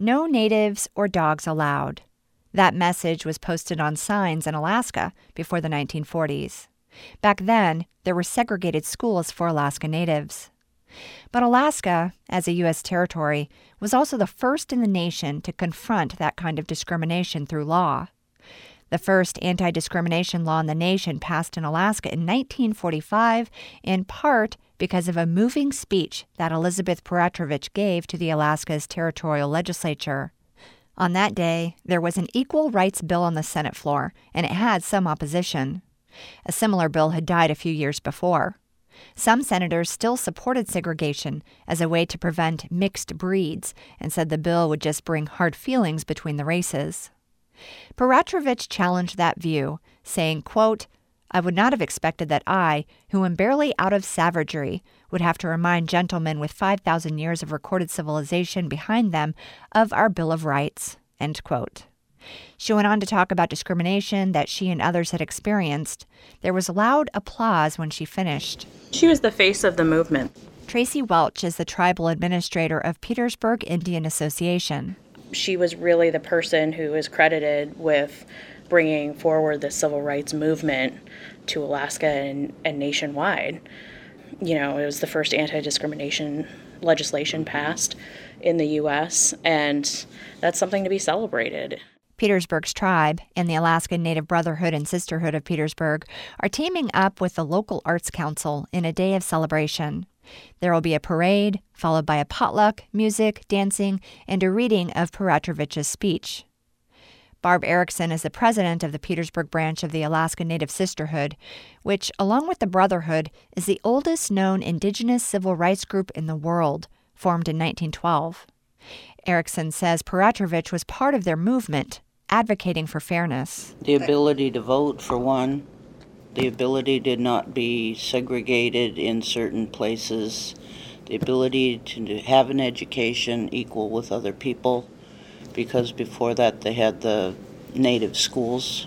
"No natives or dogs allowed." That message was posted on signs in Alaska before the 1940s. Back then, there were segregated schools for Alaska Natives. But Alaska, as a U.S. territory, was also the first in the nation to confront that kind of discrimination through law. The first anti-discrimination law in the nation passed in Alaska in 1945, in part because of a moving speech that Elizabeth Peratrovich gave to the Alaska's territorial legislature. On that day, there was an equal rights bill on the Senate floor, and it had some opposition. A similar bill had died a few years before. Some senators still supported segregation as a way to prevent mixed breeds and said the bill would just bring hard feelings between the races. Peratrovich challenged that view, saying, quote, "I would not have expected that I, who am barely out of savagery, would have to remind gentlemen with 5,000 years of recorded civilization behind them of our Bill of Rights," end quote. She went on to talk about discrimination that she and others had experienced. There was loud applause when she finished. She was the face of the movement. Tracy Welch is the tribal administrator of Petersburg Indian Association. She was really the person who is credited with bringing forward the civil rights movement to Alaska and nationwide. You know, it was the first anti-discrimination legislation passed in the U.S., and that's something to be celebrated. Petersburg's tribe and the Alaska Native Brotherhood and Sisterhood of Petersburg are teaming up with the local Arts Council in a day of celebration. There will be a parade, followed by a potluck, music, dancing, and a reading of Peratrovich's speech. Barb Erickson is the president of the Petersburg branch of the Alaska Native Sisterhood, which, along with the Brotherhood, is the oldest known indigenous civil rights group in the world, formed in 1912. Erickson says Peratrovich was part of their movement, advocating for fairness. The ability to vote, for one. The ability to not be segregated in certain places. The ability to have an education equal with other people. Because before that they had the native schools,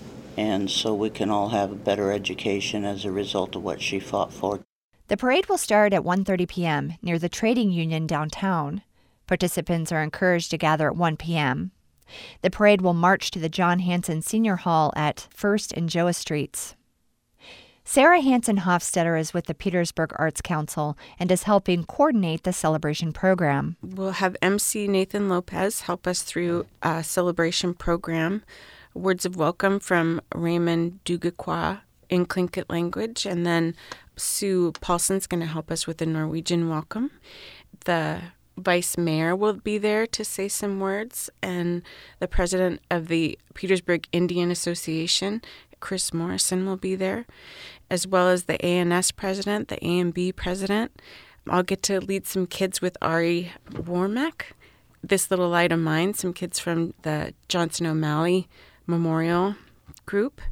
and so we can all have a better education as a result of what she fought for. The parade will start at 1:30 p.m. near the Trading Union downtown. Participants are encouraged to gather at 1 p.m. The parade will march to the John Hanson Senior Hall at 1st and Joa Streets. Sarah Hansen Hofstetter is with the Petersburg Arts Council and is helping coordinate the celebration program. We'll have MC Nathan Lopez help us through a celebration program, words of welcome from Raymond Dugakwa in Tlingit language, and then Sue Paulson's going to help us with the Norwegian welcome. The Vice Mayor will be there to say some words, and the president of the Petersburg Indian Association, Chris Morrison, will be there, as well as the ANS president, the AMB president. I'll get to lead some kids with Ari Warmack, This Little Light of Mine, some kids from the Johnson O'Malley Memorial Group.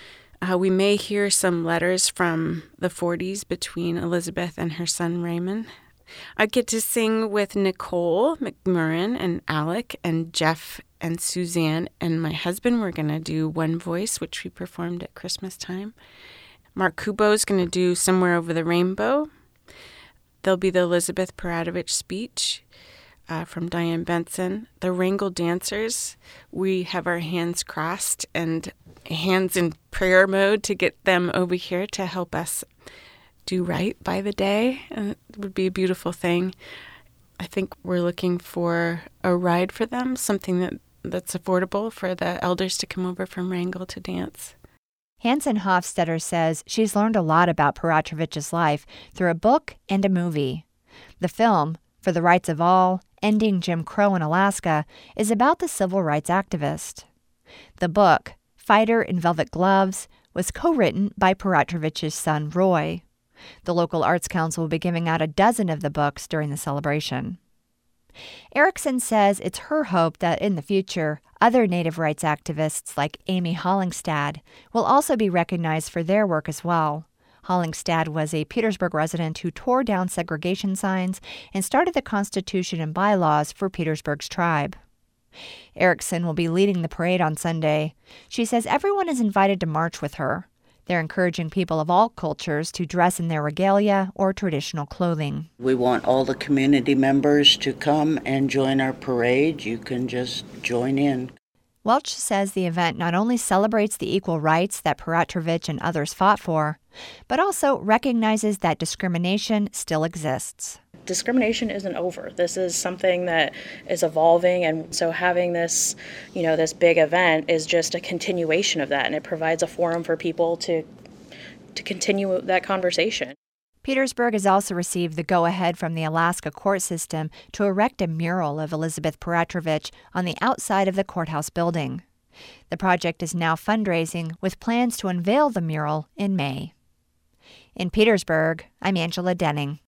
We may hear some letters from the 40s between Elizabeth and her son Raymond. I get to sing with Nicole McMurrin and Alec and Jeff and Suzanne and my husband. We're going to do One Voice, which we performed at Christmas time. Mark Kubo is going to do Somewhere Over the Rainbow. There'll be the Elizabeth Peratrovich speech from Diane Benson. The Wrangell dancers, we have our hands crossed and hands in prayer mode to get them over here to help us do right by the day, and it would be a beautiful thing. I think we're looking for a ride for them, something that's affordable for the elders to come over from Wrangell to dance. Hansen Hofstetter says she's learned a lot about Peratrovich's life through a book and a movie. The film, For the Rights of All, Ending Jim Crow in Alaska, is about the civil rights activist. The book, Fighter in Velvet Gloves, was co-written by Peratrovich's son, Roy. The local Arts Council will be giving out a dozen of the books during the celebration. Erickson says it's her hope that in the future, other Native rights activists like Amy Hollingstad will also be recognized for their work as well. Hollingstad was a Petersburg resident who tore down segregation signs and started the Constitution and bylaws for Petersburg's tribe. Erickson will be leading the parade on Sunday. She says everyone is invited to march with her. They're encouraging people of all cultures to dress in their regalia or traditional clothing. We want all the community members to come and join our parade. You can just join in. Welch says the event not only celebrates the equal rights that Peratrovich and others fought for, but also recognizes that discrimination still exists. Discrimination isn't over. This is something that is evolving, and so having this, this big event is just a continuation of that, and it provides a forum for people to continue that conversation. Petersburg has also received the go-ahead from the Alaska court system to erect a mural of Elizabeth Peratrovich on the outside of the courthouse building. The project is now fundraising with plans to unveil the mural in May. In Petersburg, I'm Angela Denning.